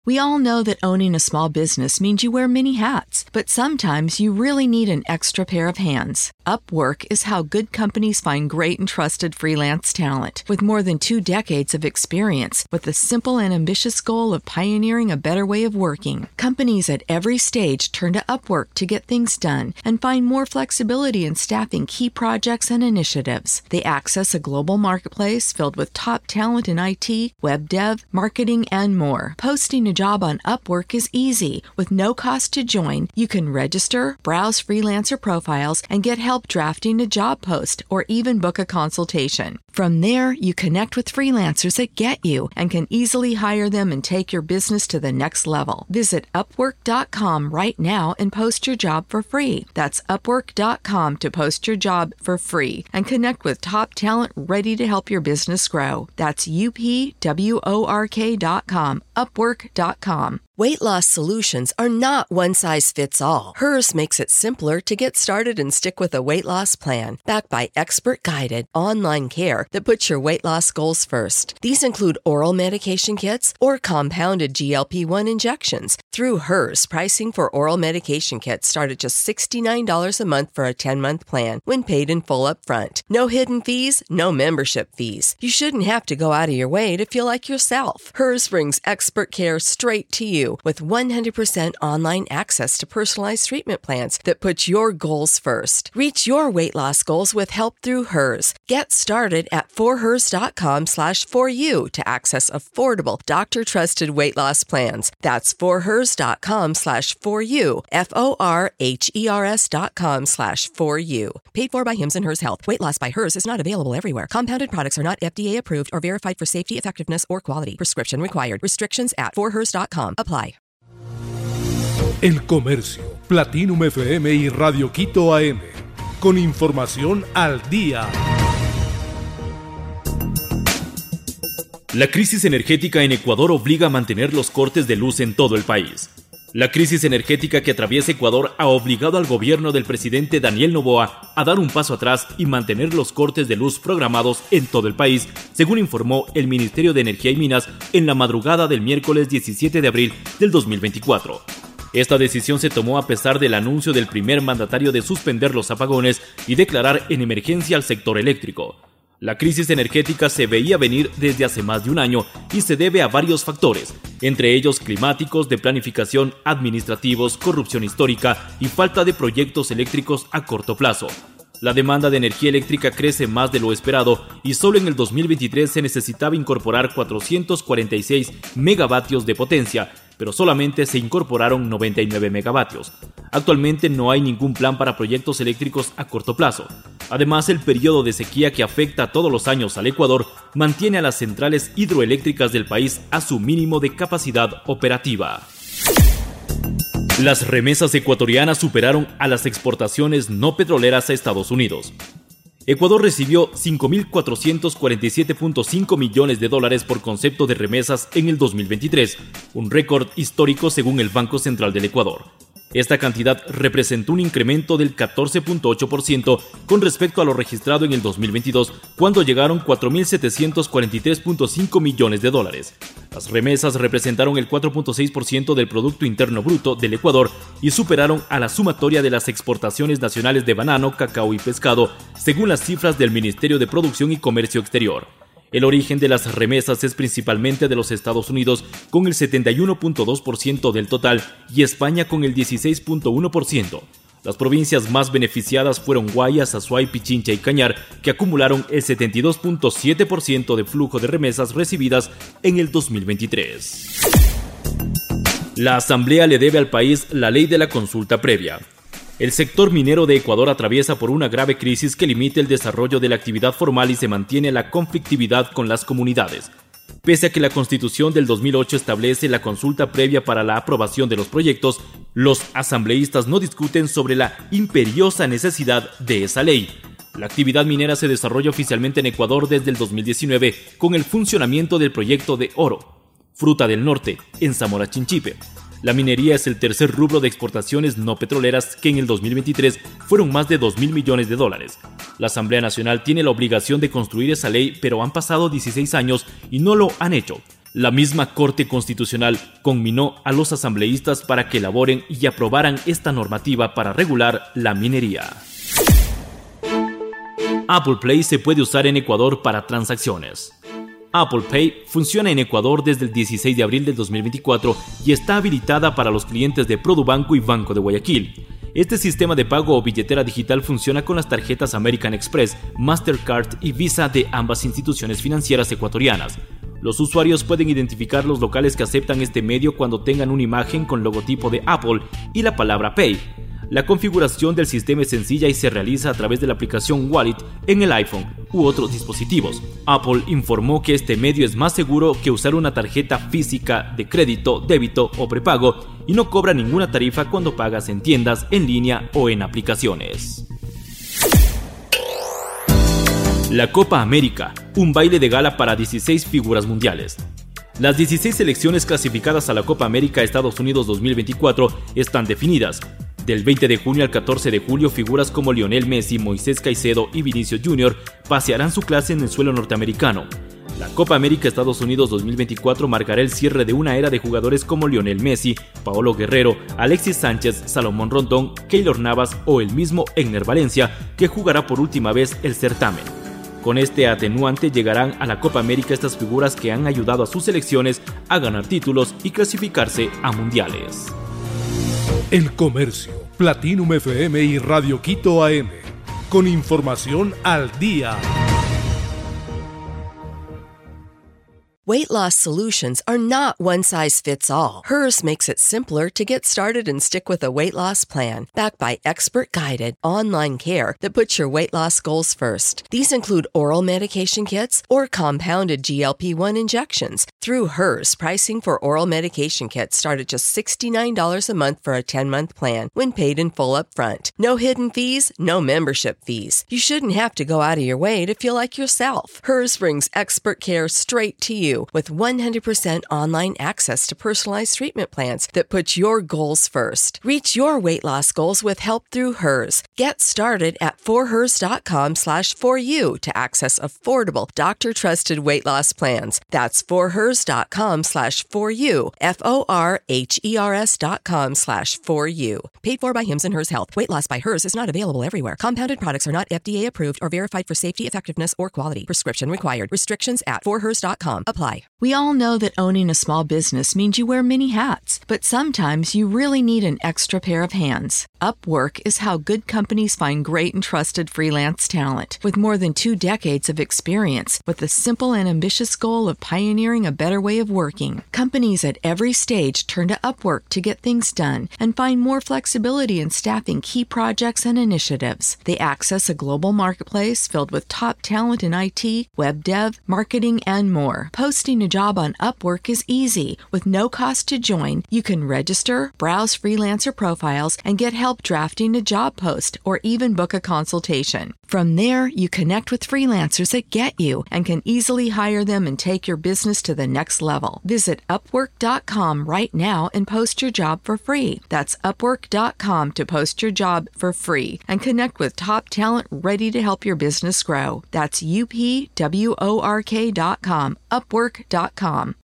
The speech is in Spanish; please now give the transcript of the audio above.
We all know that owning a small business means you wear many hats, but sometimes you really need an extra pair of hands. Upwork is how good companies find great and trusted freelance talent. With more than 2 decades of experience, with the simple and ambitious goal of pioneering a better way of working, companies at every stage turn to Upwork to get things done and find more flexibility in staffing key projects and initiatives. They access a global marketplace filled with top talent in IT, web dev, marketing, and more. Posting a job on Upwork is easy. With no cost to join, you can register, browse freelancer profiles, and get help drafting a job post or even book a consultation. From there, you connect with freelancers that get you and can easily hire them and take your business to the next level. Visit Upwork.com right now and post your job for free. That's Upwork.com to post your job for free and connect with top talent ready to help your business grow. That's UPWORK.com, Upwork.com. Weight loss solutions are not one size fits all. Hers makes it simpler to get started and stick with a weight loss plan, backed by expert-guided online care that puts your weight loss goals first. These include oral medication kits or compounded GLP-1 injections. Through Hers, pricing for oral medication kits start at just $69 a month for a 10-month plan when paid in full up front. No hidden fees, no membership fees. You shouldn't have to go out of your way to feel like yourself. Hers brings expert care straight to you with 100% online access to personalized treatment plans that put your goals first. Reach your weight loss goals with help through Hers. Get started at forhers.com/4u to access affordable, doctor-trusted weight loss plans. That's forhers.com/4u, forhers.com/4u. Paid for by Hims and Hers Health. Weight loss by Hers is not available everywhere. Compounded products are not FDA approved or verified for safety, effectiveness, or quality. Prescription required. Restrictions at forhers.com. Apply. El Comercio, Platinum FM y Radio Quito AM. Con información al día. La crisis energética en Ecuador obliga a mantener los cortes de luz en todo el país. La crisis energética que atraviesa Ecuador ha obligado al gobierno del presidente Daniel Noboa a dar un paso atrás y mantener los cortes de luz programados en todo el país, según informó el Ministerio de Energía y Minas en la madrugada del miércoles 17 de abril del 2024. Esta decisión se tomó a pesar del anuncio del primer mandatario de suspender los apagones y declarar en emergencia al sector eléctrico. La crisis energética se veía venir desde hace más de un año y se debe a varios factores, entre ellos climáticos, de planificación, administrativos, corrupción histórica y falta de proyectos eléctricos a corto plazo. La demanda de energía eléctrica crece más de lo esperado y solo en el 2023 se necesitaba incorporar 446 megavatios de potencia, pero solamente se incorporaron 99 megavatios. Actualmente no hay ningún plan para proyectos eléctricos a corto plazo. Además, el periodo de sequía que afecta todos los años al Ecuador mantiene a las centrales hidroeléctricas del país a su mínimo de capacidad operativa. Las remesas ecuatorianas superaron a las exportaciones no petroleras a Estados Unidos. Ecuador recibió $5.447.5 millones por concepto de remesas en el 2023, un récord histórico según el Banco Central del Ecuador. Esta cantidad representó un incremento del 14.8% con respecto a lo registrado en el 2022, cuando llegaron $4.743.5 millones. Las remesas representaron el 4.6% del Producto Interno Bruto del Ecuador y superaron a la sumatoria de las exportaciones nacionales de banano, cacao y pescado, según las cifras del Ministerio de Producción y Comercio Exterior. El origen de las remesas es principalmente de los Estados Unidos, con el 71.2% del total, y España con el 16.1%. Las provincias más beneficiadas fueron Guayas, Azuay, Pichincha y Cañar, que acumularon el 72.7% de flujo de remesas recibidas en el 2023. La Asamblea le debe al país la ley de la consulta previa. El sector minero de Ecuador atraviesa por una grave crisis que limita el desarrollo de la actividad formal y se mantiene la conflictividad con las comunidades. Pese a que la Constitución del 2008 establece la consulta previa para la aprobación de los proyectos, los asambleístas no discuten sobre la imperiosa necesidad de esa ley. La actividad minera se desarrolla oficialmente en Ecuador desde el 2019 con el funcionamiento del proyecto de oro, Fruta del Norte, en Zamora Chinchipe. La minería es el tercer rubro de exportaciones no petroleras que en el 2023 fueron más de $2.000 millones. La Asamblea Nacional tiene la obligación de construir esa ley, pero han pasado 16 años y no lo han hecho. La misma Corte Constitucional conminó a los asambleístas para que elaboren y aprobaran esta normativa para regular la minería. Apple Pay se puede usar en Ecuador para transacciones. Apple Pay funciona en Ecuador desde el 16 de abril del 2024 y está habilitada para los clientes de Produbanco y Banco de Guayaquil. Este sistema de pago o billetera digital funciona con las tarjetas American Express, Mastercard y Visa de ambas instituciones financieras ecuatorianas. Los usuarios pueden identificar los locales que aceptan este medio cuando tengan una imagen con logotipo de Apple y la palabra Pay. La configuración del sistema es sencilla y se realiza a través de la aplicación Wallet en el iPhone u otros dispositivos. Apple informó que este medio es más seguro que usar una tarjeta física de crédito, débito o prepago y no cobra ninguna tarifa cuando pagas en tiendas, en línea o en aplicaciones. La Copa América, un baile de gala para 16 figuras mundiales. Las 16 selecciones clasificadas a la Copa América Estados Unidos 2024 están definidas. Del 20 de junio al 14 de julio, figuras como Lionel Messi, Moisés Caicedo y Vinicius Jr. pasearán su clase en el suelo norteamericano. La Copa América Estados Unidos 2024 marcará el cierre de una era de jugadores como Lionel Messi, Paolo Guerrero, Alexis Sánchez, Salomón Rondón, Keylor Navas o el mismo Egner Valencia, que jugará por última vez el certamen. Con este atenuante llegarán a la Copa América estas figuras que han ayudado a sus selecciones a ganar títulos y clasificarse a mundiales. El Comercio, Platinum FM y Radio Quito AM, con información al día. Weight loss solutions are not one size fits all. Hers makes it simpler to get started and stick with a weight loss plan, backed by expert-guided online care that puts your weight loss goals first. These include oral medication kits or compounded GLP-1 injections. Through Hers, pricing for oral medication kits start at just $69 a month for a 10-month plan when paid in full upfront. No hidden fees, no membership fees. You shouldn't have to go out of your way to feel like yourself. Hers brings expert care straight to you with 100% online access to personalized treatment plans that put your goals first. Reach your weight loss goals with help through Hers. Get started at forhers.com/4u to access affordable, doctor-trusted weight loss plans. That's forhers.com/4u, forhers.com/4u. Paid for by Hims and Hers Health. Weight loss by Hers is not available everywhere. Compounded products are not FDA approved or verified for safety, effectiveness, or quality. Prescription required. Restrictions at forhers.com. Apply. We all know that owning a small business means you wear many hats, but sometimes you really need an extra pair of hands. Upwork is how good companies find great and trusted freelance talent. With more than 2 decades of experience, with the simple and ambitious goal of pioneering a better way of working, companies at every stage turn to Upwork to get things done and find more flexibility in staffing key projects and initiatives. They access a global marketplace filled with top talent in IT, web dev, marketing, and more. Posting a job on Upwork is easy. With no cost to join, you can register, browse freelancer profiles, and get help drafting a job post or even book a consultation. From there, you connect with freelancers that get you and can easily hire them and take your business to the next level. Visit Upwork.com right now and post your job for free. That's Upwork.com to post your job for free and connect with top talent ready to help your business grow. That's UPWORK.com, Upwork.com.